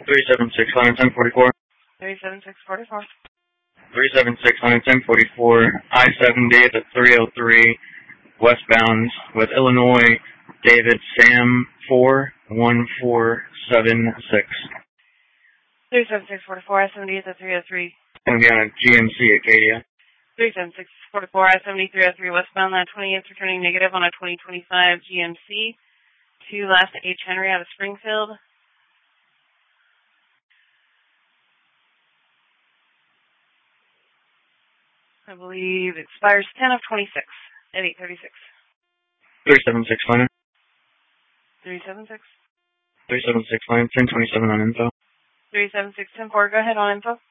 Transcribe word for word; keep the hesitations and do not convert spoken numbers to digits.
three seven six, one ten forty-four. three seven six four four. three seven six, one ten forty-four. I seventy at three oh three, westbound with Illinois, David Sam four one four seven six. three seven six four four, I seventy at three oh three. Going to be on a G M C Acadia. three seven six four four, I seventy three oh three, westbound, line twenty-eight, returning negative on a twenty twenty-five G M C. Two last H. Henry out of Springfield. I believe expires ten of twenty-six at eight thirty-six. three seven six, line. three seven six. three seven six, line, ten twenty-seven on info. three seven six ten four, go ahead on info.